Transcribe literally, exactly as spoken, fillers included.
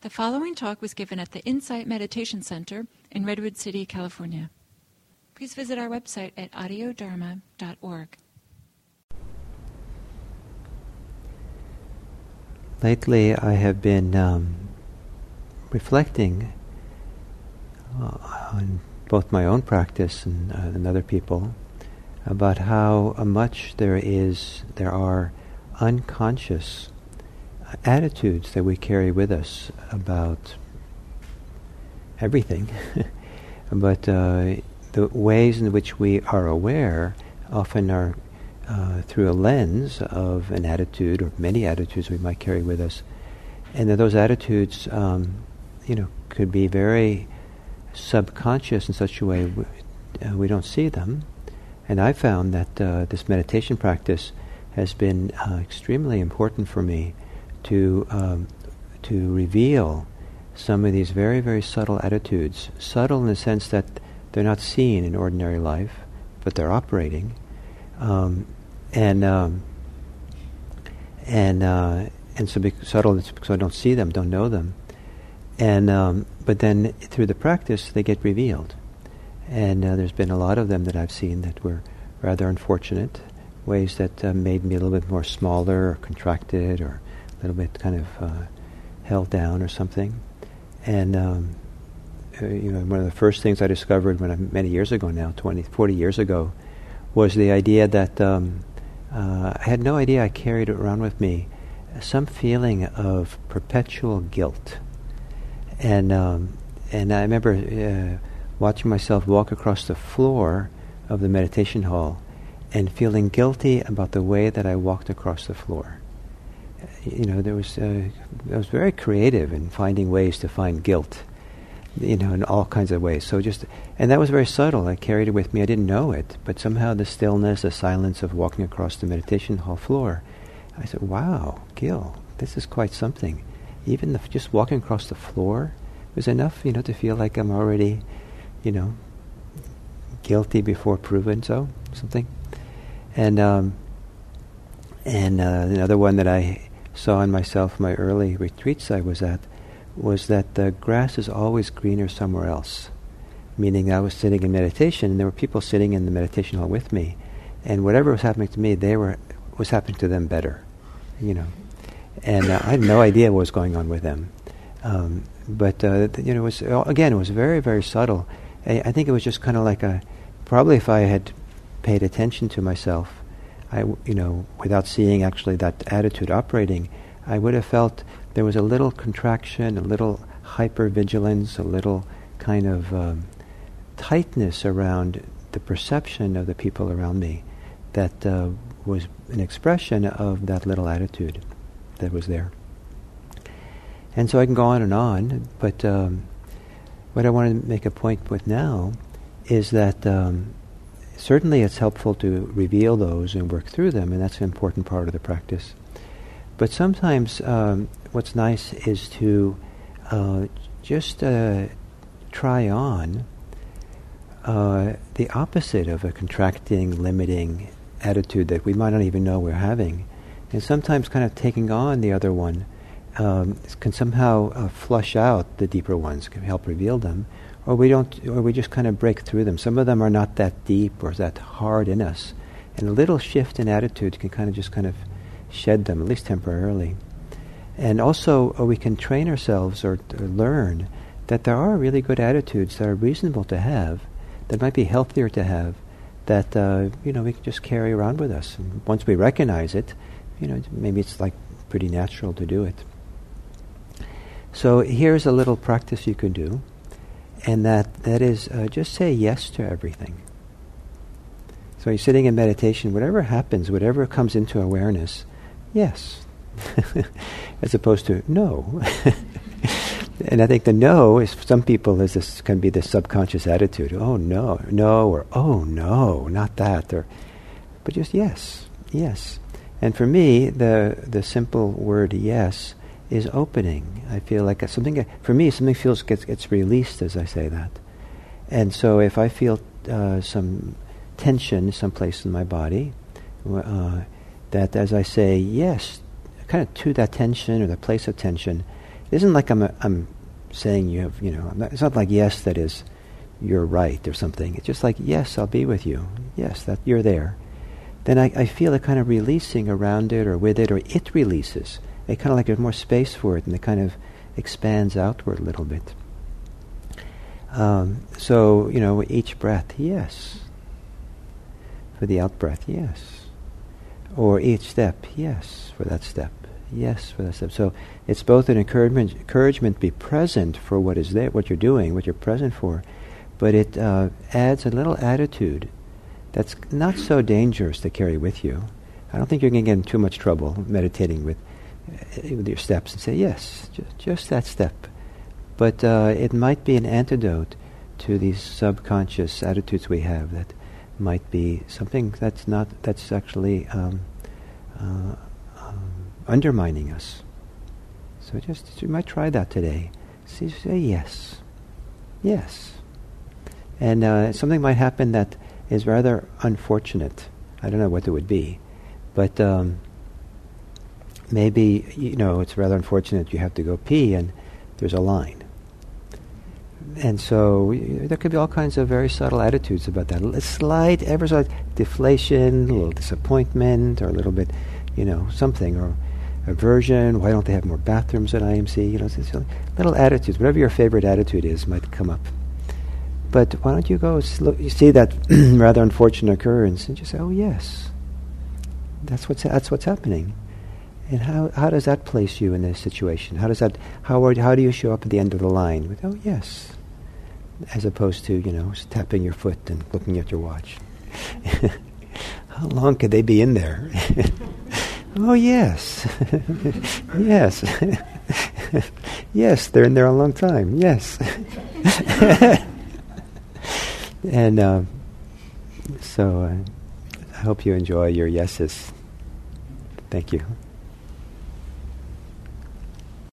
The following talk was given at the Insight Meditation Center in Redwood City, California. Please visit our website at audio dharma dot org. Lately, I have been um, reflecting uh, on both my own practice and, uh, and other people about how uh, much there is, there are unconscious attitudes that we carry with us about everything, but uh, the ways in which we are aware often are uh, through a lens of an attitude or many attitudes we might carry with us, and that those attitudes, um, you know, could be very subconscious in such a way we, uh, we don't see them. And I found that uh, this meditation practice has been uh, extremely important for me to um, to reveal some of these very, very subtle attitudes. Subtle in the sense that they're not seen in ordinary life, but they're operating. Um, and um, and uh, and so bec- subtle it's because I don't see them, don't know them. And um, but then through the practice, they get revealed. And uh, there's been a lot of them that I've seen that were rather unfortunate, ways that uh, made me a little bit more smaller or contracted or a little bit kind of uh, held down or something. And um, uh, you know, one of the first things I discovered when I, many years ago now, twenty, forty years ago, was the idea that um, uh, I had no idea I carried around with me some feeling of perpetual guilt. And um, and I remember uh, watching myself walk across the floor of the meditation hall and feeling guilty about the way that I walked across the floor. You know, there was uh, I was very creative in finding ways to find guilt, you know, in all kinds of ways. So just, and that was very subtle. I carried it with me. I didn't know it, but somehow the stillness, the silence of walking across the meditation hall floor, I said, "Wow, Gil, this is quite something." Even the, just walking across the floor was enough, you know, to feel like I'm already, you know, guilty before proven so something. And um, and uh, another one that I saw in myself, my early retreats I was at, was that the grass is always greener somewhere else. Meaning I was sitting in meditation, and there were people sitting in the meditation hall with me, and whatever was happening to me, they were was happening to them better, you know. And uh, I had no idea what was going on with them. Um, but uh, th- you know, it was uh, again, it was very, very subtle. I, I think it was just kind of like a, probably if I had paid attention to myself, I, w- you know, without seeing actually that attitude operating, I would have felt there was a little contraction, a little hypervigilance, a little kind of um, tightness around the perception of the people around me that uh, was an expression of that little attitude that was there. And so I can go on and on, but um, what I want to make a point with now is that um, certainly it's helpful to reveal those and work through them, and that's an important part of the practice. But sometimes um, what's nice is to uh, just uh, try on uh, the opposite of a contracting, limiting attitude that we might not even know we're having. And sometimes kind of taking on the other one um, can somehow uh, flush out the deeper ones, can help reveal them. Or we don't, or we just kind of break through them. Some of them are not that deep or that hard in us, and a little shift in attitude can kind of just kind of shed them, at least temporarily. And also, uh, we can train ourselves or, or learn that there are really good attitudes that are reasonable to have, that might be healthier to have, that uh, you know we can just carry around with us. And once we recognize it, you know, maybe it's like pretty natural to do it. So here's a little practice you can do. And that, that is, uh, just say yes to everything. So you're sitting in meditation, whatever happens, whatever comes into awareness, yes. As opposed to no. And I think the no is, some people, is this can be this subconscious attitude. Oh no, no, or oh no, not that. Or, but just yes, yes. And for me, the the simple word yes is opening. I feel like something, for me, something feels gets gets released as I say that. And so if I feel uh, some tension someplace in my body, uh, that as I say yes, kind of to that tension or the place of tension, It isn't like I'm a, I'm saying you have, you know, I'm not, it's not like yes, that is, you're right or something. It's just like, yes, I'll be with you. Yes, that you're there. Then I, I feel a kind of releasing around it or with it, or it releases. It kind of like there's more space for it, and it kind of expands outward a little bit. Um, so, you know, each breath, yes. For the out-breath, yes. Or each step, yes, for that step. Yes, for that step. So it's both an encouragement, encouragement to be present for what is there, what you're doing, what you're present for, but it uh, adds a little attitude that's not so dangerous to carry with you. I don't think you're going to get in too much trouble meditating with, uh, with your steps and say, yes, ju- just that step. But uh, it might be an antidote to these subconscious attitudes we have that might be something that's not, that's actually um, uh, um, undermining us. So just, you might try that today. See, say yes. Yes. And uh, something might happen that is rather unfortunate. I don't know what it would be. But um, maybe, you know, it's rather unfortunate you have to go pee and there's a line. And so y- there could be all kinds of very subtle attitudes about that. A slight, ever slight deflation, a little disappointment, or a little bit, you know, something, or aversion. Why don't they have more bathrooms at I M C? You know, it's little attitudes. Whatever your favorite attitude is might come up. But why don't you go look, you see that rather unfortunate occurrence and just say, oh yes, that's what's that's what's happening. And how how does that place you in this situation? How does that how are, how do you show up at the end of the line with, oh yes, as opposed to, you know, tapping your foot and looking at your watch? How long could they be in there? Oh yes, yes, yes, they're in there a long time. Yes. And uh, so uh, I hope you enjoy your yeses. Thank you.